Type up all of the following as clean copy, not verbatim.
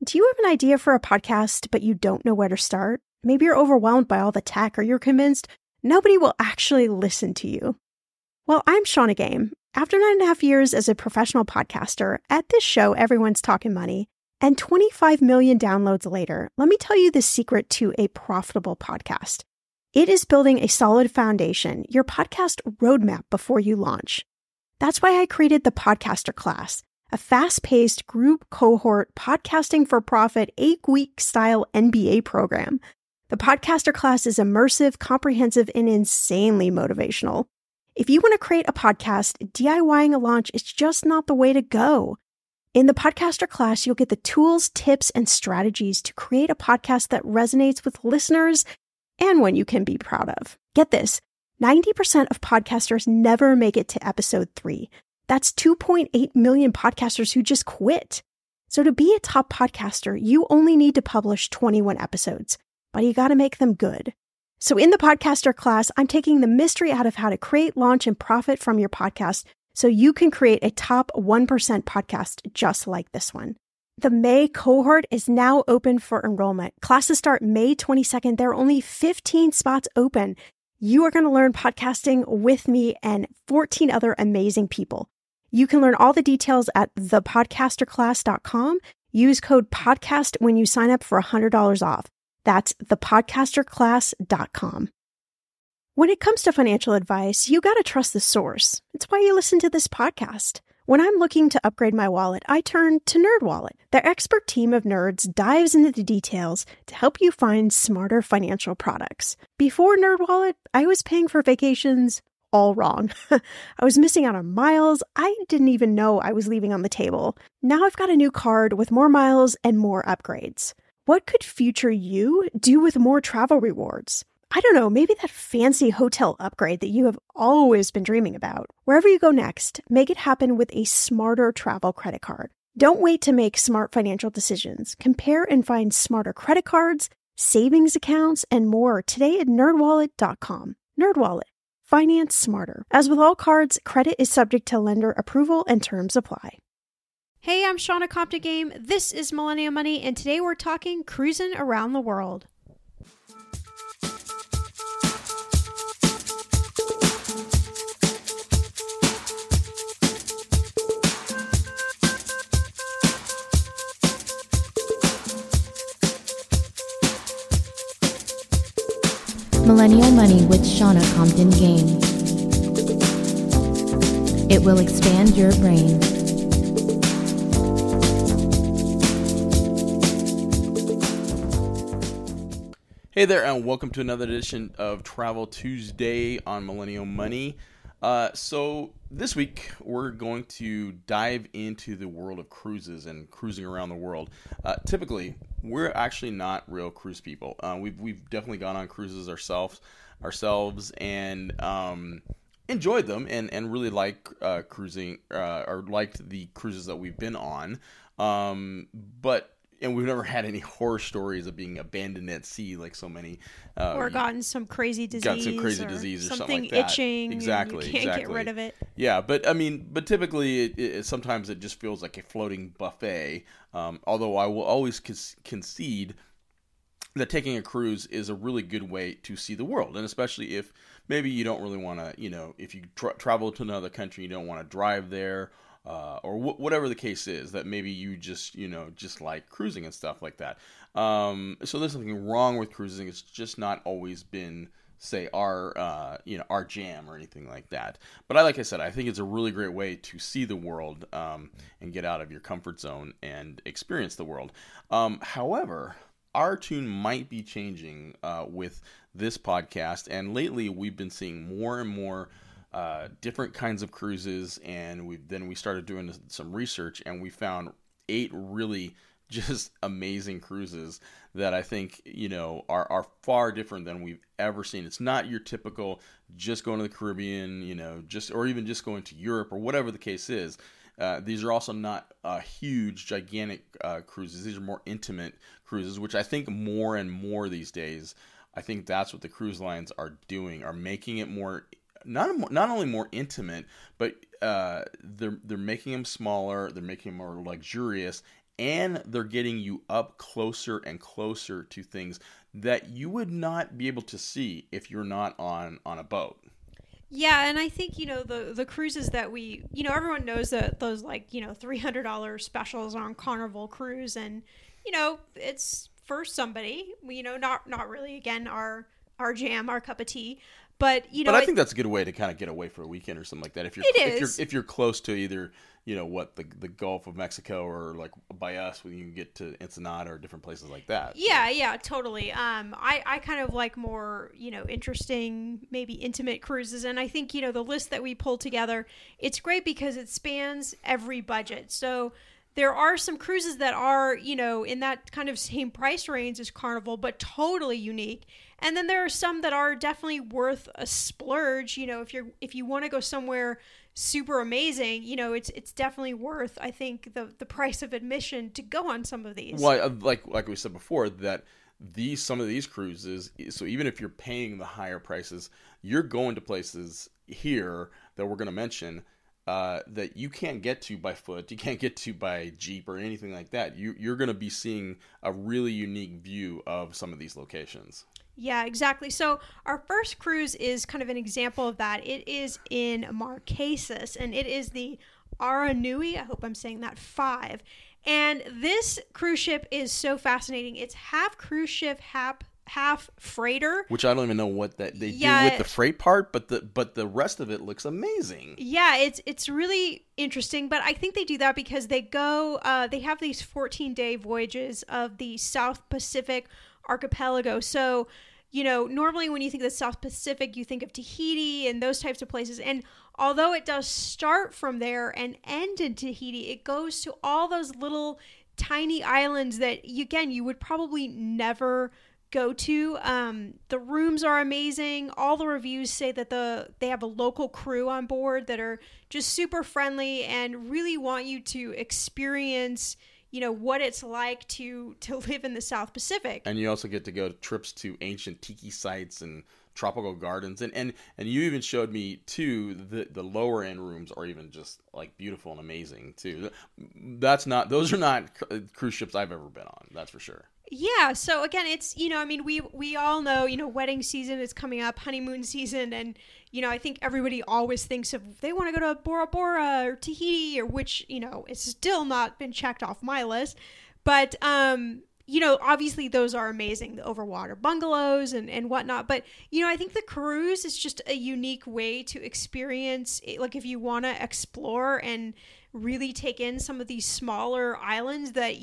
Do you have an idea for a podcast, but you don't know where to start? Maybe you're overwhelmed by all the tech, or you're convinced nobody will actually listen to you. Well, I'm Shauna Game. After 9.5 years as a professional podcaster, at this show, everyone's talking money, and 25 million downloads later, let me tell you the secret to a profitable podcast. It is building a solid foundation, your podcast roadmap before you launch. That's why I created the Podcaster Class, a fast-paced group cohort podcasting for profit 8-week style MBA program. The Podcaster Class is immersive, comprehensive, and insanely motivational. If you want to create a podcast, DIYing a launch is just not the way to go. In the Podcaster Class, you'll get the tools, tips, and strategies to create a podcast that resonates with listeners and one you can be proud of. Get this, 90% of podcasters never make it to episode 3. That's 2.8 million podcasters who just quit. So to be a top podcaster, you only need to publish 21 episodes, but you got to make them good. So in the Podcaster Class, I'm taking the mystery out of how to create, launch, and profit from your podcast so you can create a top 1% podcast just like this one. The May cohort is now open for enrollment. Classes start May 22nd. There are only 15 spots open. You are going to learn podcasting with me and 14 other amazing people. You can learn all the details at thepodcasterclass.com. Use code PODCAST when you sign up for $100 off. That's thepodcasterclass.com. When it comes to financial advice, you got to trust the source. It's why you listen to this podcast. When I'm looking to upgrade my wallet, I turn to NerdWallet. Their expert team of nerds dives into the details to help you find smarter financial products. Before NerdWallet, I was paying for vacations all wrong. I was missing out on miles I didn't even know I was leaving on the table. Now I've got a new card with more miles and more upgrades. What could future you do with more travel rewards? I don't know, maybe that fancy hotel upgrade that you have always been dreaming about. Wherever you go next, make it happen with a smarter travel credit card. Don't wait to make smart financial decisions. Compare and find smarter credit cards, savings accounts, and more today at nerdwallet.com. NerdWallet. Finance smarter. As with all cards, credit is subject to lender approval and terms apply. Hey, I'm Shauna Compton Game. This is Millennial Money, and today we're talking cruising around the world. Millennial Money with Shauna Compton Game. It will expand your brain. Hey there, and welcome to another edition of Travel Tuesday on Millennial Money. So this week we're going to dive into the world of cruises and cruising around the world. Typically, we're actually not real cruise people. We've definitely gone on cruises ourselves, and enjoyed them and really like cruising or liked the cruises that we've been on. And we've never had any horror stories of being abandoned at sea like so many. Or gotten some crazy disease. Or something like that. Itching. Exactly. You can't get rid of it. Yeah, but typically it sometimes it just feels like a floating buffet. Although I will always concede that taking a cruise is a really good way to see the world. And especially if maybe you don't really want to, if you travel to another country, you don't want to drive there. Or whatever the case is, that maybe you just like cruising and stuff like that. So there's nothing wrong with cruising. It's just not always been, say, our jam or anything like that. But like I said, I think it's a really great way to see the world and get out of your comfort zone and experience the world. However, our tune might be changing with this podcast, and lately we've been seeing more and more different kinds of cruises, and we started doing some research, and we found 8 really just amazing cruises that I think are far different than we've ever seen. It's not your typical just going to the Caribbean, or even just going to Europe or whatever the case is. These are also not huge, gigantic cruises. These are more intimate cruises, which I think more and more these days, I think that's what the cruise lines are doing, are making it more. Not only more intimate, but they're making them smaller, they're making them more luxurious, and they're getting you up closer and closer to things that you would not be able to see if you're not on a boat. Yeah, and I think, the cruises that we, everyone knows that those $300 specials on Carnival Cruise, and, it's for somebody, not really, again, our jam, our cup of tea. But I think that's a good way to kind of get away for a weekend or something like that. If you're close to either the Gulf of Mexico or like by us when you can get to Ensenada or different places like that. Yeah, totally. I kind of like more interesting, maybe intimate cruises, and I think the list that we pulled together, it's great because it spans every budget. So there are some cruises that are, in that kind of same price range as Carnival, but totally unique. And then there are some that are definitely worth a splurge. If you want to go somewhere super amazing, it's definitely worth, I think, the price of admission to go on some of these. Well, like we said before, that some of these cruises, so even if you're paying the higher prices, you're going to places here that we're going to mention that you can't get to by foot, you can't get to by Jeep or anything like that. You're going to be seeing a really unique view of some of these locations. Yeah, exactly. So our first cruise is kind of an example of that. It is in Marquesas, and it is the Aranui, I hope I'm saying that, 5. And this cruise ship is so fascinating. It's half cruise ship, half freighter. Which I don't even know what they do with the freight part, but the rest of it looks amazing. Yeah, it's really interesting, but I think they do that because they have these 14-day voyages of the South Pacific archipelago. So, normally when you think of the South Pacific, you think of Tahiti and those types of places. And although it does start from there and end in Tahiti, it goes to all those little tiny islands that, again, you would probably never go to. The rooms are amazing. All the reviews say that they have a local crew on board that are just super friendly and really want you to experience what it's like to live in the South Pacific. And you also get to go trips to ancient tiki sites and tropical gardens. And you even showed me, too, the lower end rooms are even just like beautiful and amazing, too. Those are not cruise ships I've ever been on, that's for sure. Yeah, so again, it's, we all know, wedding season is coming up, honeymoon season, and, I think everybody always thinks of, they want to go to Bora Bora or Tahiti, or which, it's still not been checked off my list. But, obviously those are amazing, the overwater bungalows and whatnot. But, I think the cruise is just a unique way to experience, like if you want to explore and really take in some of these smaller islands that,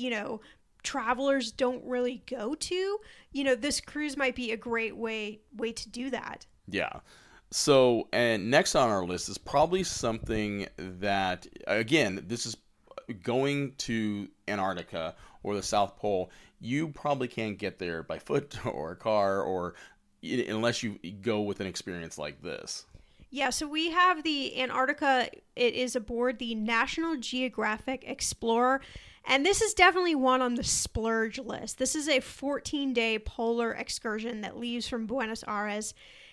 travelers don't really go to, this cruise might be a great way to do that. Yeah. So, and next on our list is probably something that, again, this is going to Antarctica or the South Pole. You probably can't get there by foot or a car or unless you go with an experience like this. Yeah, so we have the Antarctica. It is aboard the National Geographic Explorer. And this is definitely one on the splurge list. This is a 14-day polar excursion that leaves from Buenos Aires.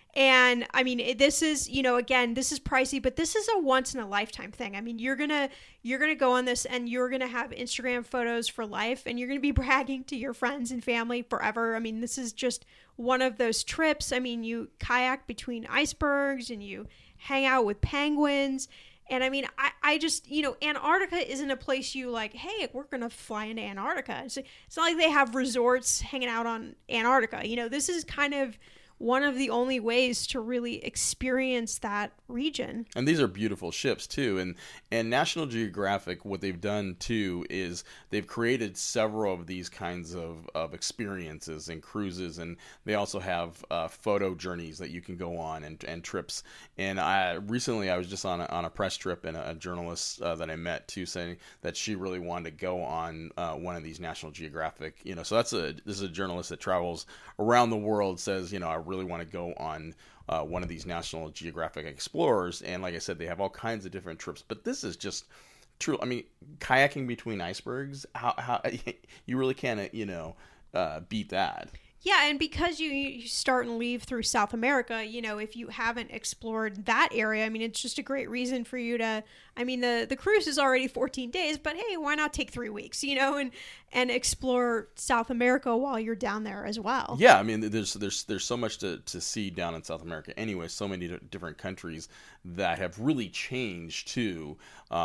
And I mean, this is, again, this is pricey, but this is a once in a lifetime thing. I mean, you're going to go on this and you're going to have Instagram photos for life, and you're going to be bragging to your friends and family forever. I mean, this is just one of those trips. I mean, you kayak between icebergs and you hang out with penguins. And I mean, I just, Antarctica isn't a place you like, hey, we're going to fly into Antarctica. It's not like they have resorts hanging out on Antarctica. This is kind of one of the only ways to really experience that region. And these are beautiful ships too. And National Geographic, what they've done too is they've created several of these kinds of experiences and cruises, and they also have photo journeys that you can go on and trips. And recently I was just on a press trip, and a journalist that I met too saying that she really wanted to go on one of these National Geographic. So this is a journalist that travels around the world, says, I really want to go on one of these National Geographic Explorers. And like I said, they have all kinds of different trips, but this is just true. I mean, kayaking between icebergs, how you really can't, beat that. Yeah, and because you start and leave through South America, if you haven't explored that area, I mean, it's just a great reason for you to, I mean, the cruise is already 14 days, but hey, why not take 3 weeks, and explore South America while you're down there as well. Yeah, I mean, there's so much to see down in South America anyway, so many different countries that have really changed too.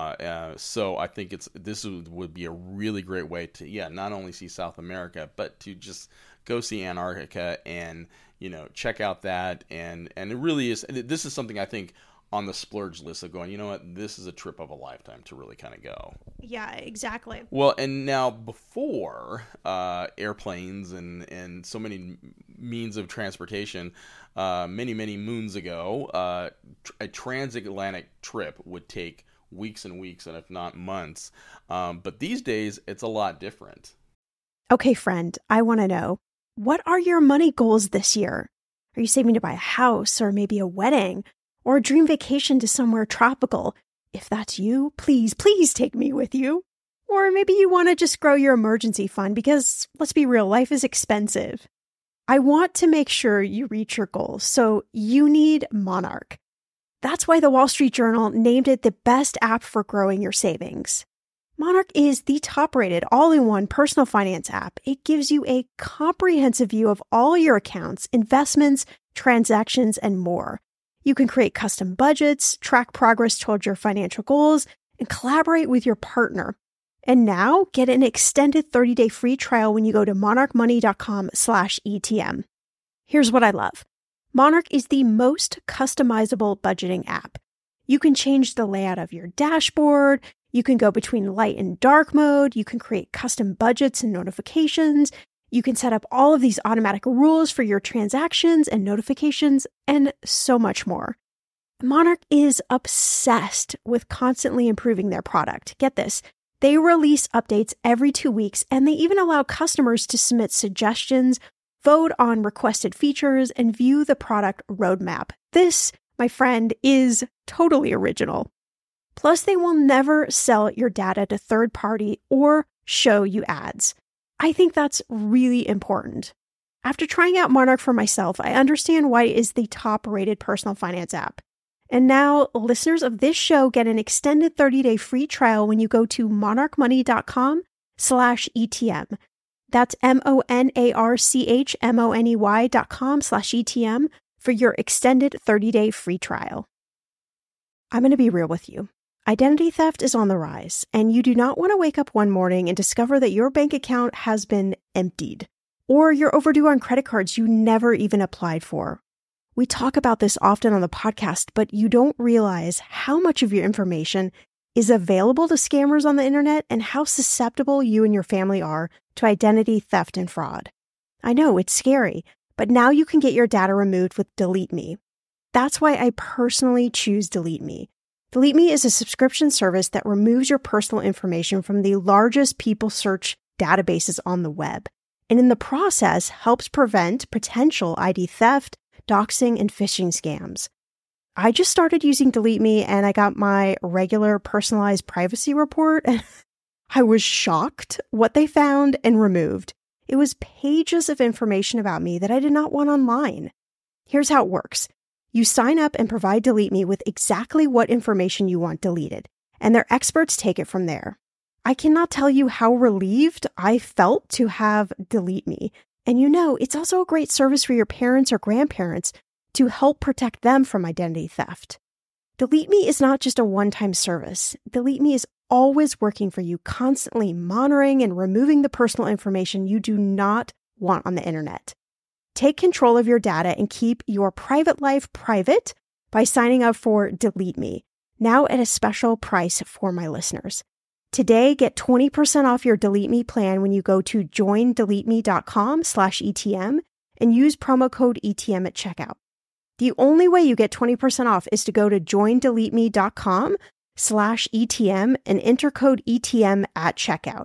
So I think this would be a really great way to, not only see South America, but to just go see Antarctica and, check out that. And it really is, this is something I think on the splurge list of going, you know what, this is a trip of a lifetime to really kind of go. Yeah, exactly. Well, and now before airplanes and so many means of transportation, many, many moons ago, a transatlantic trip would take weeks and weeks, and if not months. But these days, it's a lot different. Okay, friend, I want to know, what are your money goals this year? Are you saving to buy a house or maybe a wedding or a dream vacation to somewhere tropical? If that's you, please take me with you. Or maybe you want to just grow your emergency fund because, let's be real, life is expensive. I want to make sure you reach your goals, so you need Monarch. That's why the Wall Street Journal named it the best app for growing your savings. Monarch is the top-rated all-in-one personal finance app. It gives you a comprehensive view of all your accounts, investments, transactions, and more. You can create custom budgets, track progress towards your financial goals, and collaborate with your partner. And now, get an extended 30-day free trial when you go to monarchmoney.com/ETM. Here's what I love. Monarch is the most customizable budgeting app. You can change the layout of your dashboard. You can go between light and dark mode. You can create custom budgets and notifications. You can set up all of these automatic rules for your transactions and notifications, and so much more. Monarch is obsessed with constantly improving their product. Get this. They release updates every 2 weeks, and they even allow customers to submit suggestions, vote on requested features, and view the product roadmap. This, my friend, is totally original. Plus, they will never sell your data to third party or show you ads. I think that's really important. After trying out Monarch for myself, I understand why it is the top-rated personal finance app. And now, listeners of this show get an extended 30-day free trial when you go to monarchmoney.com/ETM. That's monarchmoney.com/ETM for your extended 30-day free trial. I'm going to be real with you. Identity theft is on the rise, and you do not want to wake up one morning and discover that your bank account has been emptied, or you're overdue on credit cards you never even applied for. We talk about this often on the podcast, but you don't realize how much of your information is available to scammers on the internet and how susceptible you and your family are to identity theft and fraud. I know, it's scary, but now you can get your data removed with Delete Me. That's why I personally choose Delete Me. Delete Me is a subscription service that removes your personal information from the largest people search databases on the web, and in the process helps prevent potential ID theft, doxing, and phishing scams. I just started using Delete Me and I got my regular personalized privacy report, and I was shocked what they found and removed. It was pages of information about me that I did not want online. Here's how it works. You sign up and provide Delete Me with exactly what information you want deleted, and their experts take it from there. I cannot tell you how relieved I felt to have Delete Me. And it's also a great service for your parents or grandparents to help protect them from identity theft. Delete Me is not just a one-time service. Delete Me is always working for you, constantly monitoring and removing the personal information you do not want on the internet. Take control of your data and keep your private life private by signing up for Delete Me, now at a special price for my listeners. Today, get 20% off your Delete Me plan when you go to joindeleteme.com/ETM and use promo code ETM at checkout. The only way you get 20% off is to go to joindeleteme.com/ETM and enter code ETM at checkout.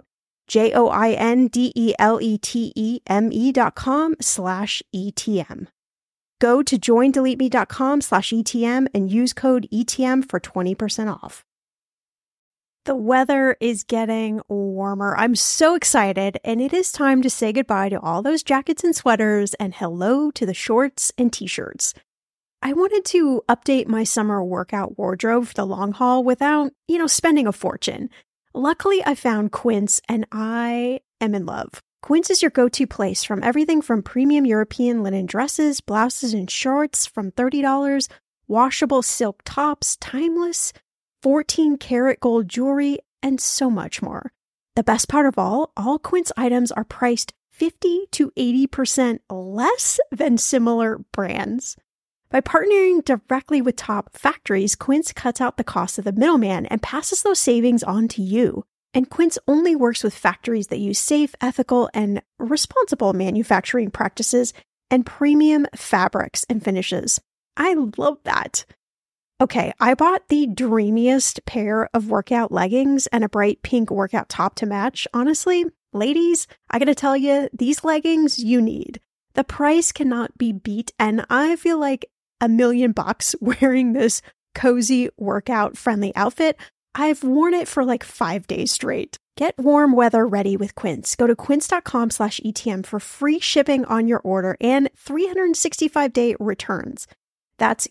joindeleteme.com/ETM. Go to joindeleteme.com/ETM and use code ETM for 20% off. The weather is getting warmer. I'm so excited, and it is time to say goodbye to all those jackets and sweaters and hello to the shorts and t-shirts. I wanted to update my summer workout wardrobe for the long haul without, spending a fortune. Luckily, I found Quince, and I am in love. Quince is your go-to place from everything from premium European linen dresses, blouses, and shorts from $30, washable silk tops, timeless 14-karat gold jewelry, and so much more. The best part of all Quince items are priced 50 to 80% less than similar brands. By partnering directly with top factories, Quince cuts out the cost of the middleman and passes those savings on to you. And Quince only works with factories that use safe, ethical, and responsible manufacturing practices and premium fabrics and finishes. I love that. Okay, I bought the dreamiest pair of workout leggings and a bright pink workout top to match. Honestly, ladies, I gotta tell you, these leggings you need. The price cannot be beat, and I feel like $1,000,000 wearing this cozy workout-friendly outfit. I've worn it for like 5 days straight. Get warm weather ready with Quince. Go to quince.com/ETM for free shipping on your order and 365-day returns. That's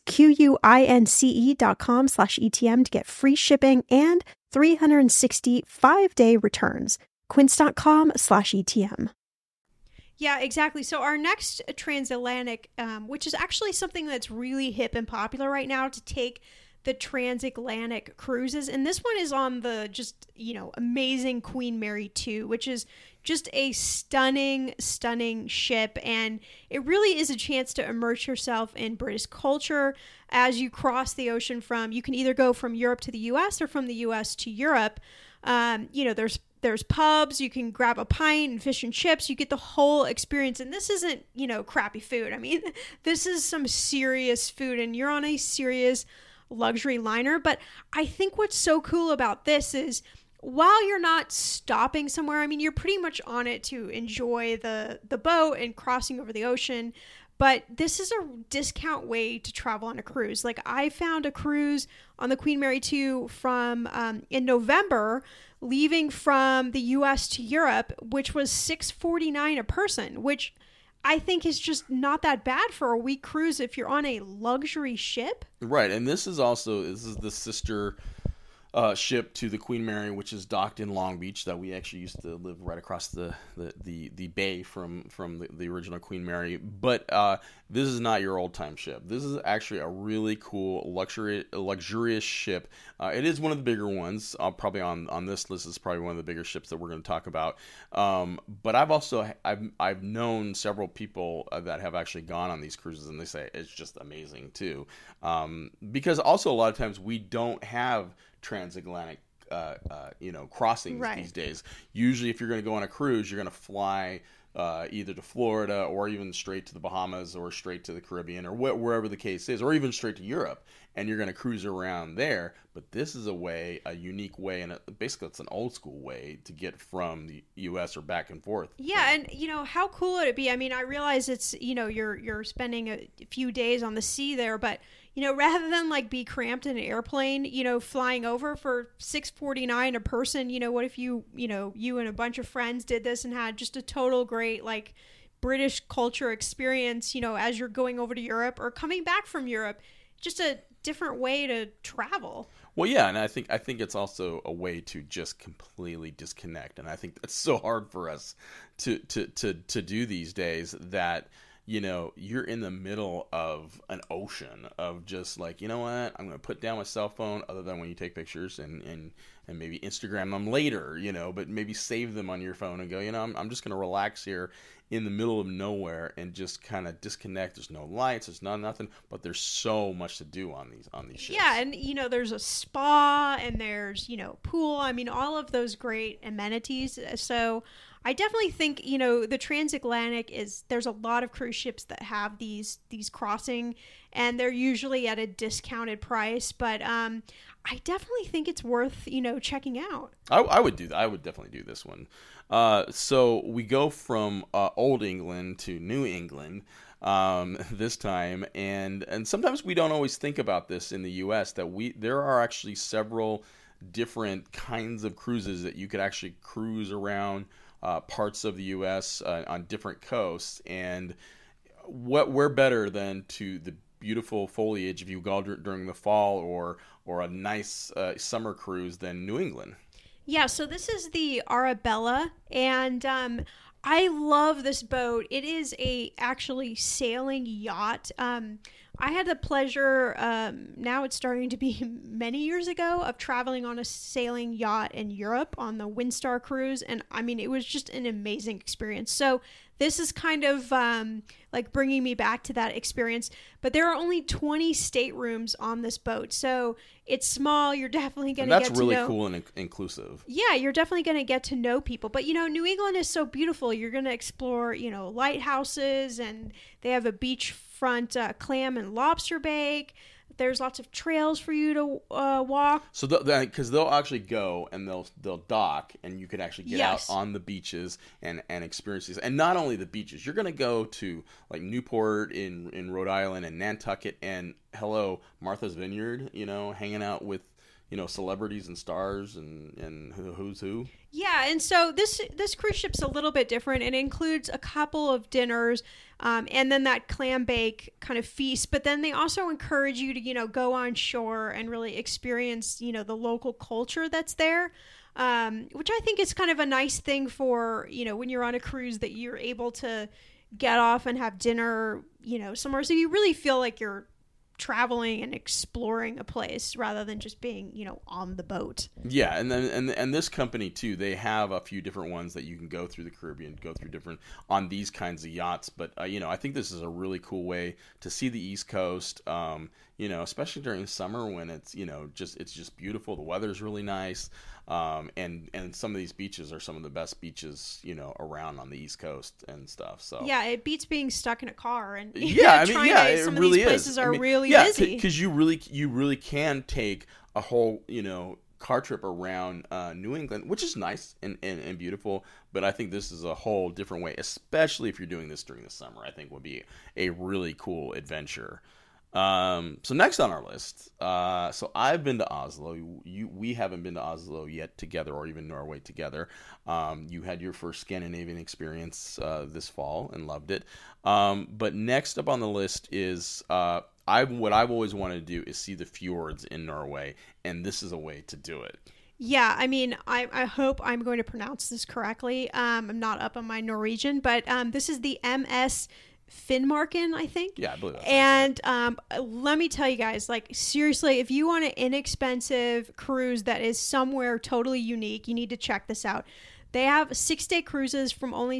QUINCE.com/ETM to get free shipping and 365-day returns. Quince.com/ETM. Yeah, exactly. So our next transatlantic, which is actually something that's really hip and popular right now, to take the transatlantic cruises. And this one is on the just, amazing Queen Mary 2, which is just a stunning, stunning ship. And it really is a chance to immerse yourself in British culture as you cross the ocean you can either go from Europe to the US or from the US to Europe. There's pubs, you can grab a pint and fish and chips, you get the whole experience. And this isn't, crappy food. I mean, this is some serious food and you're on a serious luxury liner. But I think what's so cool about this is while you're not stopping somewhere, I mean, you're pretty much on it to enjoy the boat and crossing over the ocean. But this is a discount way to travel on a cruise. Like I found a cruise on the Queen Mary 2 from in November, leaving from the US to Europe, which was $649 a person, which I think is just not that bad for a week cruise if you're on a luxury ship. Right, and this is the sister ship to the Queen Mary, which is docked in Long Beach. That we actually used to live right across the bay from the original Queen Mary. But this is not your old time ship. This is actually a really cool luxurious ship. It is one of the bigger ones. Probably on this list is probably one of the bigger ships that we're going to talk about. But I've known several people that have actually gone on these cruises, and they say it's just amazing too. Because also a lot of times we don't have transatlantic crossings these days. Usually if you're going to go on a cruise, you're going to fly either to Florida or even straight to the Bahamas or straight to the Caribbean or wherever the case is, or even straight to Europe, and you're going to cruise around there. But this is a unique way, and basically it's an old school way to get from the U.S. or back and forth. Yeah, and how cool would it be? I mean, I realize it's you're spending a few days on the sea there, but rather than like be cramped in an airplane, flying over for $649 a person, what if you and a bunch of friends did this and had just a total great like British culture experience, as you're going over to Europe or coming back from Europe, just a different way to travel. Well, yeah, and I think it's also a way to just completely disconnect, and I think that's so hard for us to do these days that you're in the middle of an ocean of just like, you know what, I'm going to put down my cell phone, other than when you take pictures and maybe Instagram them later, but maybe save them on your phone and go, I'm just going to relax here in the middle of nowhere and just kind of disconnect. There's no lights, there's nothing, but there's so much to do on these ships. Yeah, and there's a spa and there's, pool. I mean, all of those great amenities. So I definitely think, the transatlantic there's a lot of cruise ships that have these crossing, and they're usually at a discounted price, but I definitely think it's worth, checking out. I would do that. I would definitely do this one. So we go from Old England to New England this time, and sometimes we don't always think about this in the U.S. that there are actually several different kinds of cruises that you could actually cruise around parts of the U.S. On different coasts. And where better than to the beautiful foliage if you go during the fall or a nice summer cruise than New England. Yeah, so this is the Arabella, and I love this boat. It is a actually sailing yacht. I had the pleasure, now it's starting to be many years ago, of traveling on a sailing yacht in Europe on the Windstar cruise. And I mean, it was just an amazing experience. So this is kind of like bringing me back to that experience. But there are only 20 staterooms on this boat. So it's small. You're definitely going to get to know. That's really cool and inclusive. Yeah, you're definitely going to get to know people. But, New England is so beautiful. You're going to explore, lighthouses, and they have a beachfront clam and lobster bake. There's lots of trails for you to walk. So because they'll actually go and they'll dock, and you can actually get out on the beaches and experience these. And not only the beaches, you're going to go to like Newport in Rhode Island and Nantucket and Martha's Vineyard. Hanging out with celebrities and stars and who's who. Yeah, and so this cruise ship's a little bit different. It includes a couple of dinners, and then that clam bake kind of feast. But then they also encourage you to go on shore and really experience the local culture that's there, which I think is kind of a nice thing for when you're on a cruise, that you're able to get off and have dinner somewhere, so you really feel like you're traveling and exploring a place rather than just being on the boat. Yeah, and then and this company too, they have a few different ones that you can go through the Caribbean, go through different on these kinds of yachts. But I think this is a really cool way to see the East Coast, especially during the summer when it's just beautiful, the weather's really nice, and some of these beaches are some of the best beaches around on the East Coast and stuff. So yeah, it beats being stuck in a car. And it really is. Places are really busy because you really can take a whole car trip around New England, which is nice and beautiful. But I think this is a whole different way, especially if you're doing this during the summer. I think would be a really cool adventure. So next on our list, so I've been to Oslo. We haven't been to Oslo yet together, or even Norway together. You had your first Scandinavian experience this fall and loved it. But next up on the list is what I've always wanted to do is see the fjords in Norway, and this is a way to do it. Yeah, I mean, I hope I'm going to pronounce this correctly. I'm not up on my Norwegian, but this is the MS Finnmarken, I think. Yeah, I believe that's and let me tell you guys, like, seriously, if you want an inexpensive cruise that is somewhere totally unique, you need to check this out. They have 6-day cruises from only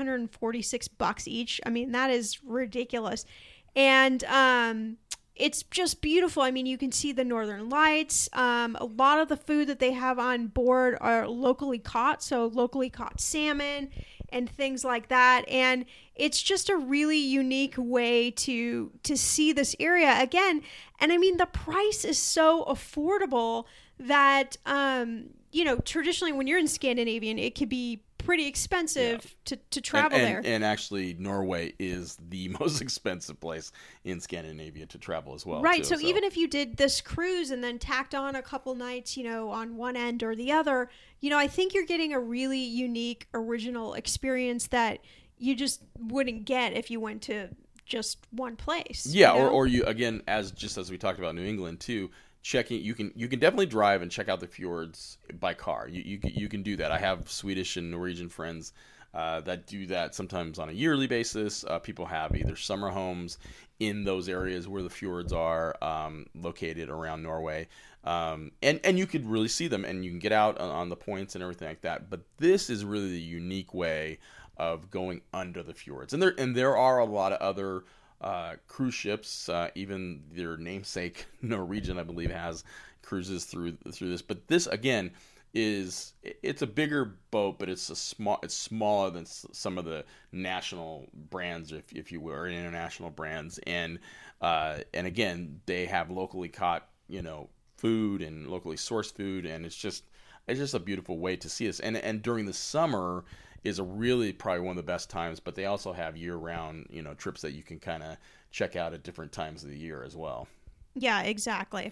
$746 each. I mean, that is ridiculous. And it's just beautiful. I mean, you can see the northern lights. A lot of the food that they have on board are locally caught, so locally caught salmon and things like that. And it's just a really unique way to see this area again. And I mean, the price is so affordable that, traditionally when you're in Scandinavian, it could be pretty expensive to travel there. And actually, Norway is the most expensive place in Scandinavia to travel as well. Right. Too, so even if you did this cruise and then tacked on a couple nights, on one end or the other, I think you're getting a really unique, original experience that you just wouldn't get if you went to just one place. Yeah. Or you, again, as we talked about New England too, checking, you can definitely drive and check out the fjords by car. You can do that. I have Swedish and Norwegian friends that do that sometimes on a yearly basis. People have either summer homes in those areas where the fjords are located around Norway, and you could really see them, and you can get out on the points and everything like that. But this is really the unique way of going under the fjords, and there are a lot of other cruise ships, even their namesake Norwegian, I believe, has cruises through this. But this again it's a bigger boat, but it's smaller than some of the national brands, if you will, or international brands. And again, they have locally caught food and locally sourced food, and it's just a beautiful way to see this. And during the summer is really probably one of the best times, but they also have year-round, trips that you can kind of check out at different times of the year as well. Yeah, exactly.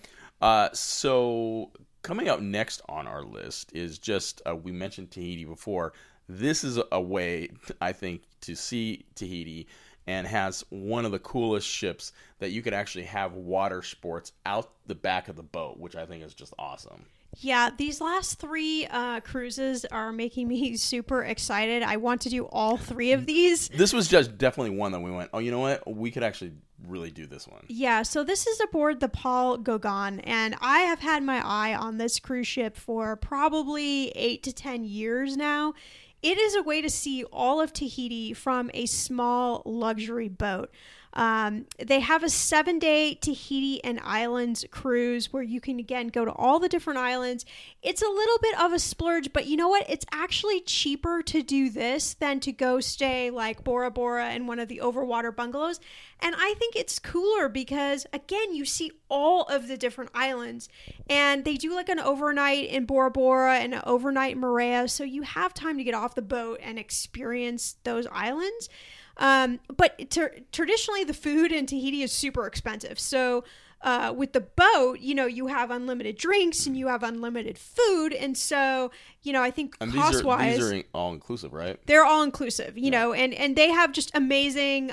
So coming up next on our list is just, we mentioned Tahiti before. This is a way, I think, to see Tahiti, and has one of the coolest ships that you could actually have water sports out the back of the boat, which I think is just awesome. Yeah, these last 3 cruises are making me super excited. I want to do all 3 of these. This was just definitely one that we went, oh, you know what? We could actually really do this one. Yeah, so this is aboard the Paul Gauguin, and I have had my eye on this cruise ship for probably 8 to 10 years now. It is a way to see all of Tahiti from a small luxury boat. They have a 7-day Tahiti and Islands cruise where you can, again, go to all the different islands. It's a little bit of a splurge, but you know what? It's actually cheaper to do this than to go stay like Bora Bora in one of the overwater bungalows. And I think it's cooler because, again, you see all of the different islands, and they do like an overnight in Bora Bora and an overnight in Moorea. So you have time to get off the boat and experience those islands. But traditionally the food in Tahiti is super expensive. So with the boat, you know, you have unlimited drinks and you have unlimited food. And so, you know, I think cost-wise... These are all-inclusive, right? They're all-inclusive, you know, and they have just amazing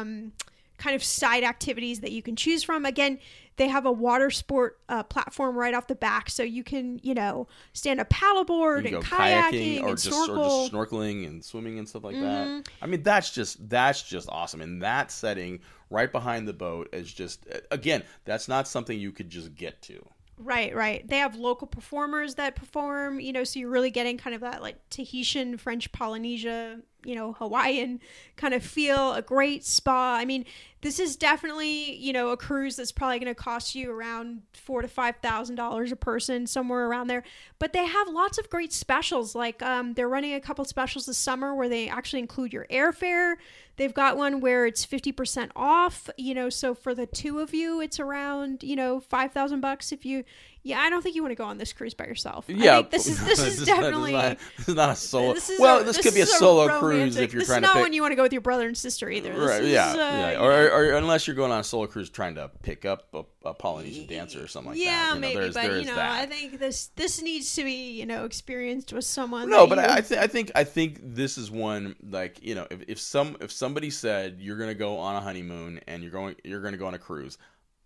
kind of side activities that you can choose from. Again, they have a water sport platform right off the back, so you can, you know, stand up paddleboard and kayaking or and just snorkeling and swimming and stuff like that. I mean, that's just awesome. And that setting right behind the boat is just, again, that's not something you could just get to. Right. They have local performers that perform, you know, so you're really getting kind of that like Tahitian, French Polynesia, you know, Hawaiian kind of feel, a great spa. I mean, this is definitely, you know, a cruise that's probably going to cost you around $4,000 to $5,000 a person, somewhere around there. But they have lots of great specials. Like they're running a couple specials this summer where they actually include your airfare. They've got one where it's 50% off, you know, so for the 2 of you, it's around, you know, $5,000 if you... Yeah, I don't think you want to go on this cruise by yourself. Yeah, I think this is definitely... This is not a solo... This could be a solo cruise if you're trying to... This is not when you want to go with your brother and sister either. Right, yeah. Or unless you're going on a solo cruise trying to pick up a Polynesian dancer or something like that. Yeah, maybe, but, you know, I think this needs to be, you know, experienced with someone. No, but I think this is one, like, you know, if somebody said you're going to go on a honeymoon and you're going to go on a cruise,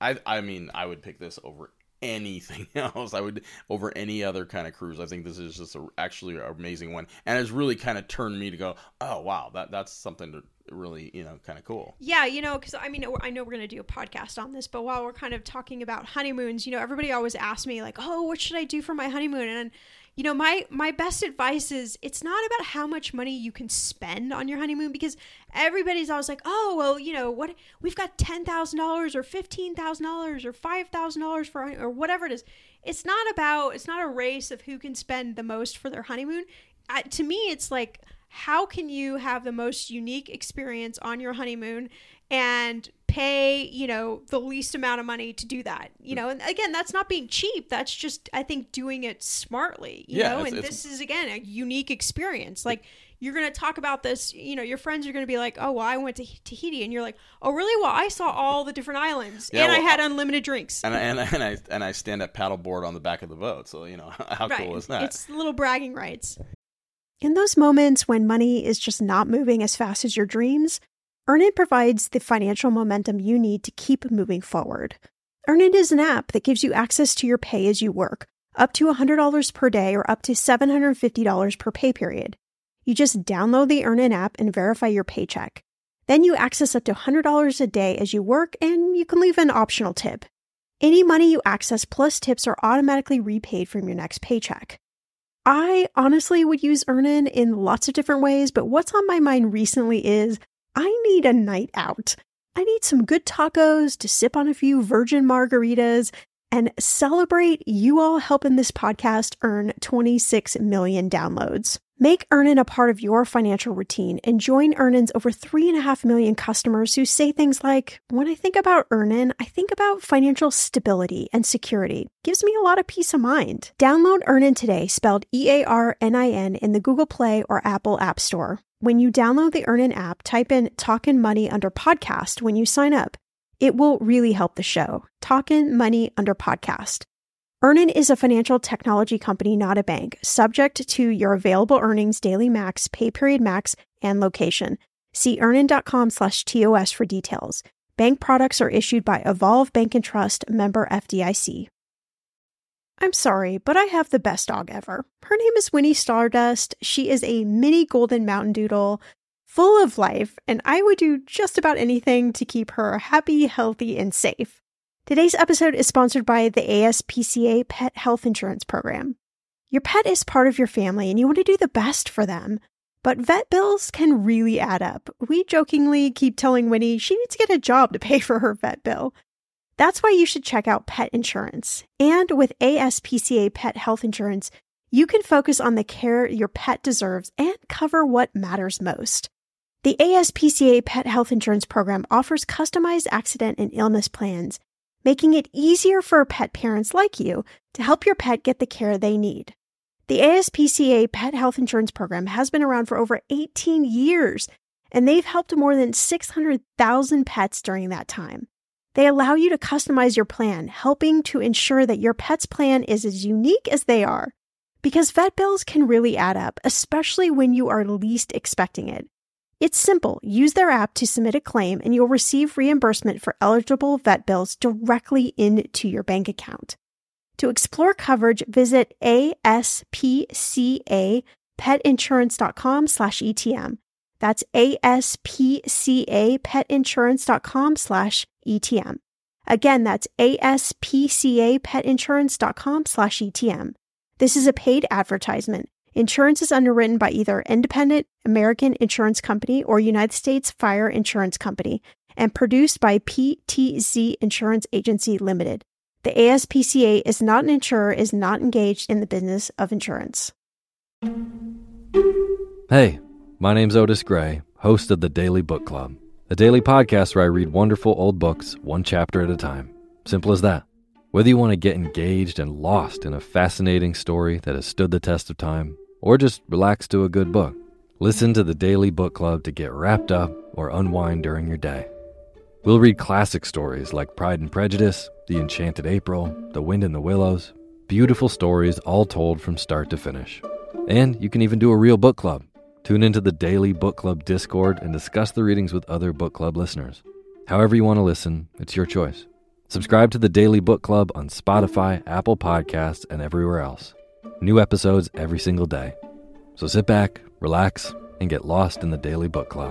I mean, I would pick this over anything else. I would over any other kind of cruise. I think this is just actually an amazing one, and it's really kind of turned me to go, oh wow, that's something to really, you know, kind of cool. Yeah, you know, because I mean, I know we're going to do a podcast on this, but while we're kind of talking about honeymoons, you know, everybody always asks me like, oh, what should I do for my honeymoon? And you know, my best advice is it's not about how much money you can spend on your honeymoon, because everybody's always like, oh, well, you know, what, we've got $10,000 or $15,000 or $5,000 for, or whatever it is. It's not a race of who can spend the most for their honeymoon. To me, it's like, how can you have the most unique experience on your honeymoon and pay, you know, the least amount of money to do that, you know? And again, that's not being cheap. That's just, I think, doing it smartly, you know? And this is, again, a unique experience. Like, you're going to talk about this, you know, your friends are going to be like, oh, well, I went to Tahiti. And you're like, oh, really? Well, I saw all the different islands and I had unlimited drinks. And I stand at paddleboard on the back of the boat. So, you know, how cool is that? It's little bragging rights. In those moments when money is just not moving as fast as your dreams, Earnin provides the financial momentum you need to keep moving forward. Earnin is an app that gives you access to your pay as you work, up to $100 per day or up to $750 per pay period. You just download the Earnin app and verify your paycheck. Then you access up to $100 a day as you work, and you can leave an optional tip. Any money you access plus tips are automatically repaid from your next paycheck. I honestly would use Earnin in lots of different ways, but what's on my mind recently is I need a night out. I need some good tacos to sip on a few virgin margaritas and celebrate you all helping this podcast earn 26 million downloads. Make Earnin a part of your financial routine and join Earnin's over 3.5 million customers who say things like, when I think about Earnin, I think about financial stability and security. Gives me a lot of peace of mind. Download Earnin today, spelled EARNIN, in the Google Play or Apple App Store. When you download the Earnin app, type in Talkin' Money under podcast when you sign up. It will really help the show. Talkin' Money Under Podcast. Earnin is a financial technology company, not a bank, subject to your available earnings, daily max, pay period max, and location. See earnin.com/TOS for details. Bank products are issued by Evolve Bank and Trust, member FDIC. I'm sorry, but I have the best dog ever. Her name is Winnie Stardust. She is a mini golden mountain doodle, full of life, and I would do just about anything to keep her happy, healthy, and safe. Today's episode is sponsored by the ASPCA Pet Health Insurance Program. Your pet is part of your family and you want to do the best for them. But vet bills can really add up. We jokingly keep telling Winnie she needs to get a job to pay for her vet bill. That's why you should check out pet insurance. And with ASPCA Pet Health Insurance, you can focus on the care your pet deserves and cover what matters most. The ASPCA Pet Health Insurance Program offers customized accident and illness plans, making it easier for pet parents like you to help your pet get the care they need. The ASPCA Pet Health Insurance Program has been around for over 18 years, and they've helped more than 600,000 pets during that time. They allow you to customize your plan, helping to ensure that your pet's plan is as unique as they are. Because vet bills can really add up, especially when you are least expecting it. It's simple. Use their app to submit a claim and you'll receive reimbursement for eligible vet bills directly into your bank account. To explore coverage, visit aspcapetinsurance.com/ETM. That's aspcapetinsurance.com/ETM. Again, that's aspcapetinsurance.com/ETM. This is a paid advertisement. Insurance is underwritten by either Independent American Insurance Company or United States Fire Insurance Company and produced by PTZ Insurance Agency Limited. The ASPCA is not an insurer, is not engaged in the business of insurance. Hey, my name's Otis Gray, host of the Daily Book Club, a daily podcast where I read wonderful old books one chapter at a time. Simple as that. Whether you want to get engaged and lost in a fascinating story that has stood the test of time, or just relax to a good book, listen to the Daily Book Club to get wrapped up or unwind during your day. We'll read classic stories like Pride and Prejudice, The Enchanted April, The Wind in the Willows, beautiful stories all told from start to finish. And you can even do a real book club. Tune into the Daily Book Club Discord and discuss the readings with other book club listeners. However you want to listen, it's your choice. Subscribe to the Daily Book Club on Spotify, Apple Podcasts, and everywhere else. New episodes every single day. So sit back, relax, and get lost in the Daily Book Club.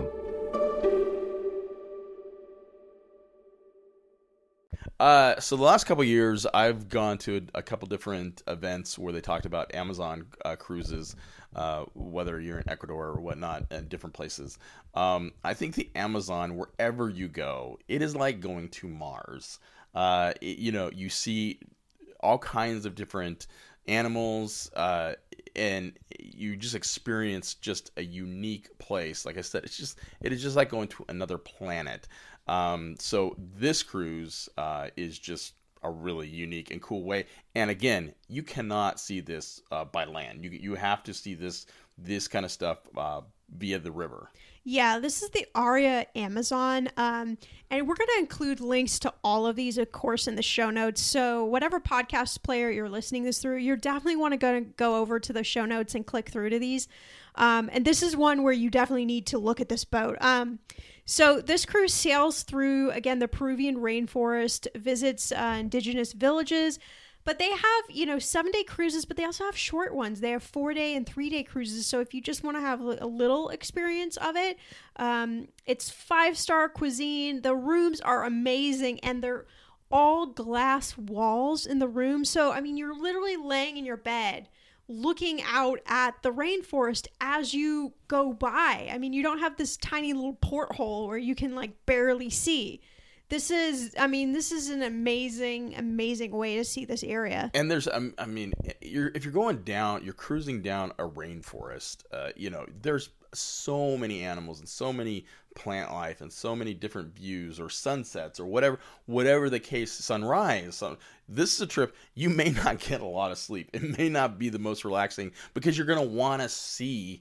So the last couple of years, I've gone to a couple different events where they talked about Amazon cruises, whether you're in Ecuador or whatnot, and different places. I think the Amazon, wherever you go, it is like going to Mars. You see all kinds of different animals, and you just experience just a unique place. Like I said, it is just like going to another planet. So this cruise is just a really unique and cool way. And again, you cannot see this by land. You have to see this kind of stuff via the river. Yeah, this is the Aria Amazon, and we're going to include links to all of these, of course, in the show notes. So whatever podcast player you're listening this through, you definitely want to go over to the show notes and click through to these. And this is one where you definitely need to look at this boat. So this cruise sails through, again, the Peruvian rainforest, visits indigenous villages. But they have, 7-day cruises, but they also have short ones. They have 4-day and 3-day cruises. So if you just want to have a little experience of it, it's 5-star cuisine. The rooms are amazing, and they're all glass walls in the room. So, you're literally laying in your bed looking out at the rainforest as you go by. You don't have this tiny little porthole where you can barely see. This is an amazing way to see this area. And there's, if you're going down, you're cruising down a rainforest. There's so many animals and so many plant life and so many different views or sunsets or whatever the case, sunrise. So this is a trip you may not get a lot of sleep. It may not be the most relaxing because you're going to want to see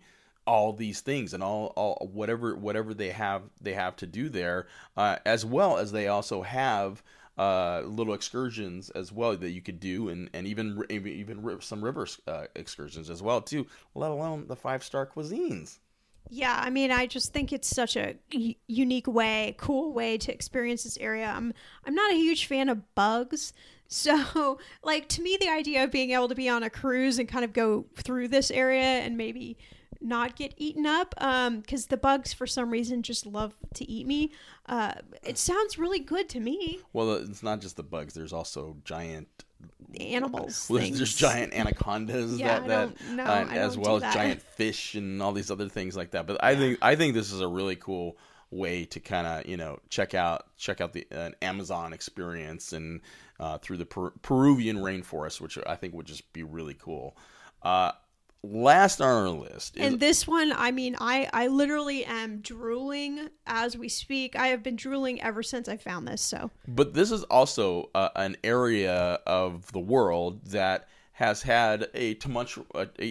all these things and all whatever they have to do there, as well as they also have little excursions as well that you could do, and even some river excursions as well too, let alone the 5-star cuisines. Yeah, I mean, I just think it's such a unique way, cool way to experience this area. I'm not a huge fan of bugs. So, like, to me, the idea of being able to be on a cruise and kind of go through this area and maybe not get eaten up, because the bugs, for some reason, just love to eat me. It sounds really good to me. Well, it's not just the bugs. There's also giant Animals. There's giant anacondas as well as giant fish and all these other things like that. But I think this is a really cool way to kind of check out the Amazon experience and through the Peruvian rainforest, which I think would just be really cool. Last on our list is, and this one, I mean, I literally am drooling as we speak. I have been drooling ever since I found this. So, but this is also an area of the world that has had a tumultuous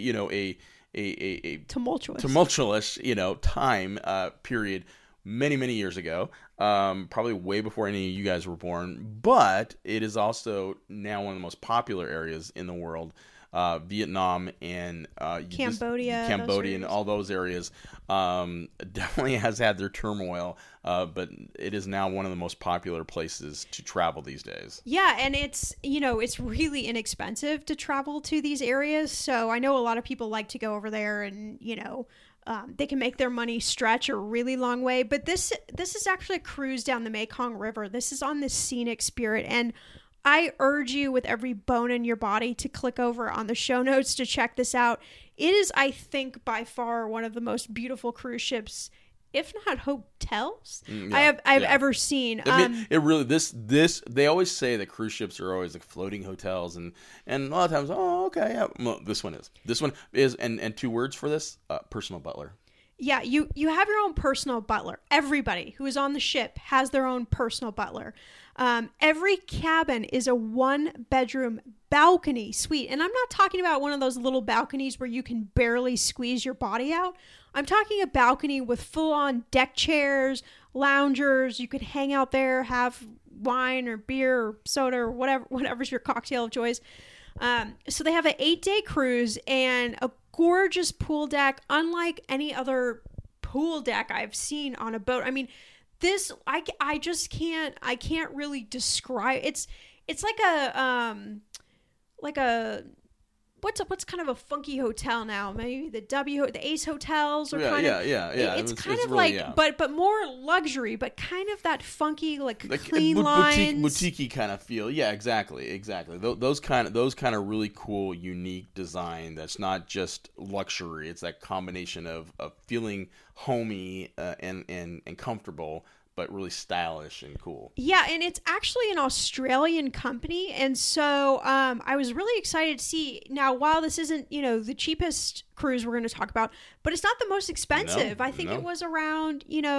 time period many years ago, probably way before any of you guys were born. But it is also now one of the most popular areas in the world. Vietnam and Cambodia and all those areas definitely has had their turmoil, but it is now one of the most popular places to travel these days. Yeah, and it's really inexpensive to travel to these areas. So I know a lot of people like to go over there, and they can make their money stretch a really long way. But this is actually a cruise down the Mekong River. This is on the Scenic Spirit, and I urge you with every bone in your body to click over on the show notes to check this out. It is, I think, by far one of the most beautiful cruise ships, if not hotels, I've ever seen. I mean, it really this they always say that cruise ships are always like floating hotels, and a lot of times, well, this one is, and 2 words for this: personal butler. Yeah, you have your own personal butler. Everybody who is on the ship has their own personal butler. Every cabin is a 1-bedroom balcony suite. And I'm not talking about one of those little balconies where you can barely squeeze your body out. I'm talking a balcony with full-on deck chairs, loungers. You could hang out there, have wine or beer or soda or whatever's your cocktail of choice. So they have an 8-day cruise and a gorgeous pool deck, unlike any other pool deck I've seen on a boat. I mean, this I can't really describe. It's like a what's kind of a funky hotel now? Maybe the Ace Hotels or It's kind of really, like but more luxury, but kind of that funky like clean lines, boutique kind of feel. Yeah, exactly. Those kind of really cool, unique design. That's not just luxury. It's that combination of feeling homey and comfortable, but really stylish and cool. Yeah, and it's actually an Australian company, and so I was really excited to see. Now, while this isn't, the cheapest cruise we're going to talk about, but it's not the most expensive. I think it was around,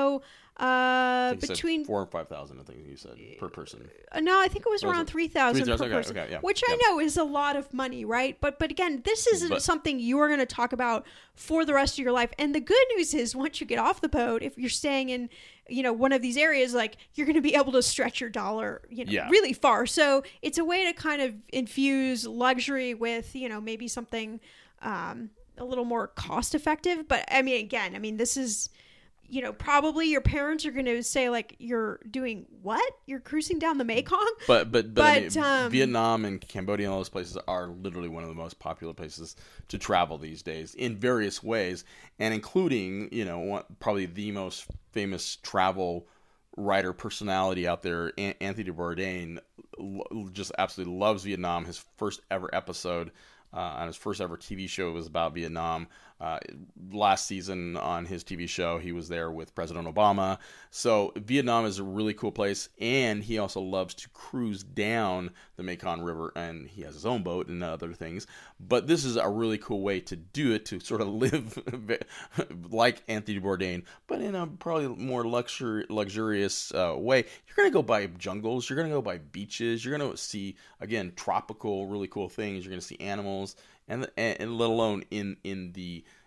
between 4,000 and 5,000. I think you said per person. No, I think it was around 3,000 per person, which I know is a lot of money, right? But again, this isn't something you are going to talk about for the rest of your life. And the good news is, once you get off the boat, if you're staying in one of these areas, like, you're going to be able to stretch your dollar, really far. So it's a way to kind of infuse luxury with, maybe something a little more cost effective. But I mean, this is, probably your parents are going to say, like, you're doing what? You're cruising down the Mekong? But I mean, Vietnam and Cambodia and all those places are literally one of the most popular places to travel these days in various ways, and including, probably the most famous travel writer personality out there, Anthony Bourdain, just absolutely loves Vietnam. His first ever episode on his first ever TV show was about Vietnam. Last season on his TV show, he was there with President Obama. So Vietnam is a really cool place, and he also loves to cruise down the Mekong River, and he has his own boat and other things. But this is a really cool way to do it, to sort of live like Anthony Bourdain, but in a probably more luxurious way. You're going to go by jungles, you're going to go by beaches, you're going to see, again, tropical, really cool things. You're going to see animals, and let alone in the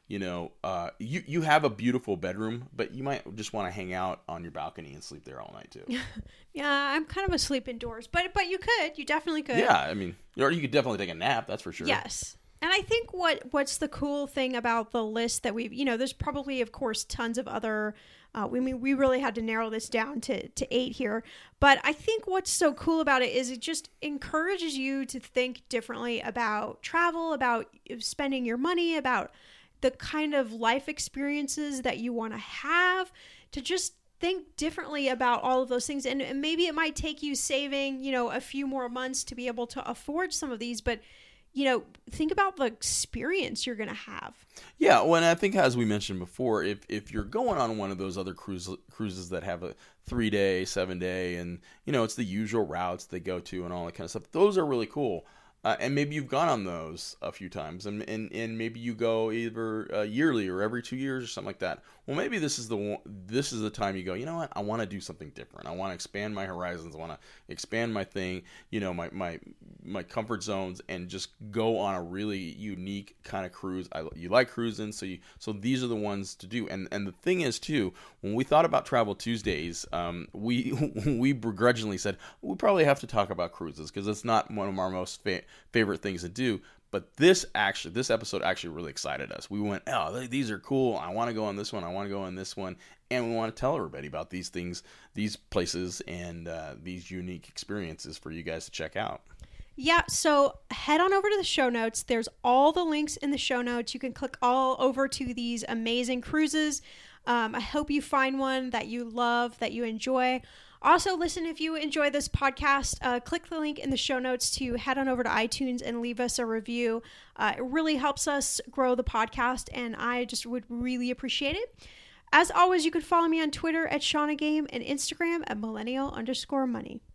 you have a beautiful bedroom, but you might just want to hang out on your balcony and sleep there all night too. Yeah, I'm kind of a sleep indoors, but you definitely could. Yeah, I mean, or you could definitely take a nap, that's for sure. Yes. And I think what's the cool thing about the list that we've, there's probably, of course, tons of other, we really had to narrow this down to 8 here. But I think what's so cool about it is it just encourages you to think differently about travel, about spending your money, about the kind of life experiences that you want to have, to just think differently about all of those things. And maybe it might take you saving, a few more months to be able to afford some of these, but think about the experience you're going to have. Yeah, well, and I think as we mentioned before, if you're going on one of those other cruises that have a 3-day, 7-day, and it's the usual routes they go to and all that kind of stuff, those are really cool. And maybe you've gone on those a few times, and maybe you go either yearly or every 2 years or something like that. Well, maybe this is the time you go, you know what, I want to do something different. I want to expand my horizons. I want to expand my thing, my comfort zones, and just go on a really unique kind of cruise. You like cruising, so these are the ones to do. And the thing is too, when we thought about Travel Tuesdays, we begrudgingly said we probably have to talk about cruises because it's not one of our most favorite things to do. But this episode actually really excited us. We went, oh, these are cool. I want to go on this one. I want to go on this one. And we want to tell everybody about these things, these places, and these unique experiences for you guys to check out. Yeah, so head on over to the show notes. There's all the links in the show notes. You can click all over to these amazing cruises. I hope you find one that you love, that you enjoy. Also, listen, if you enjoy this podcast, click the link in the show notes to head on over to iTunes and leave us a review. It really helps us grow the podcast, and I just would really appreciate it. As always, you can follow me on Twitter at ShaunaGame and Instagram at millennial_money.